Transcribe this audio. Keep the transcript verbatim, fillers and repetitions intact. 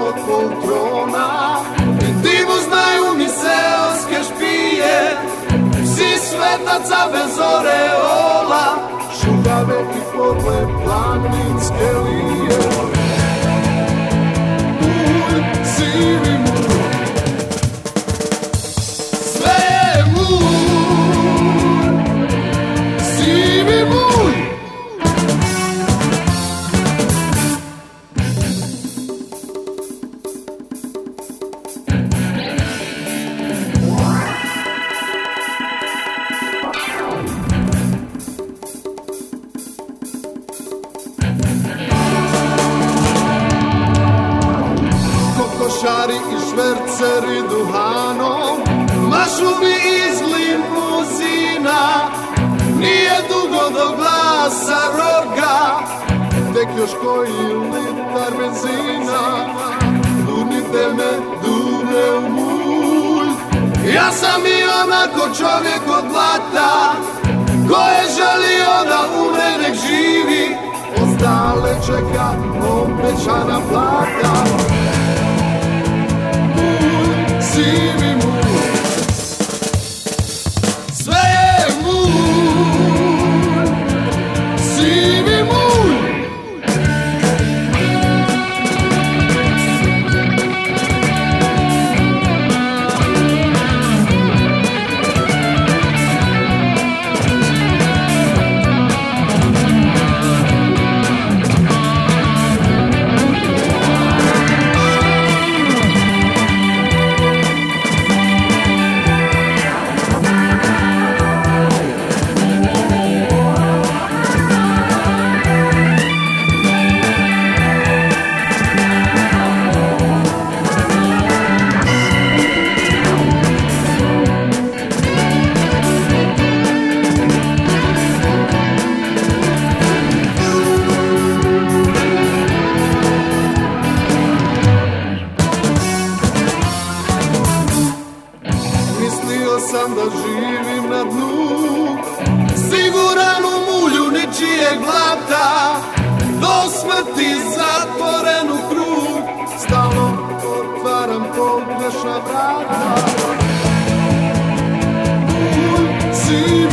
pod poltrona. Divu znaju mi seoske špije, psi svetaca bez oreola, šugave i podle planinske lije. Mulj, sivi mulj, sve je mulj, sivi mulj. Kokošari i šverceri duhanom mašu mi iz limuzina. Nije dugo do glasa roga, tek još koji litar benzina. Durnite me, dure u mulj. Ja sam i onako čovjek od blata, ko je želio da umre nek živi, ostale čeka obećana plata. Sivi mulj, sve je mulj, sivi mulj. Sam da živim na dnu, siguran u mulju ničijeg blata, do smrti zatvoren u krug, stalno otvaram pogrešna vrata. Mulj, si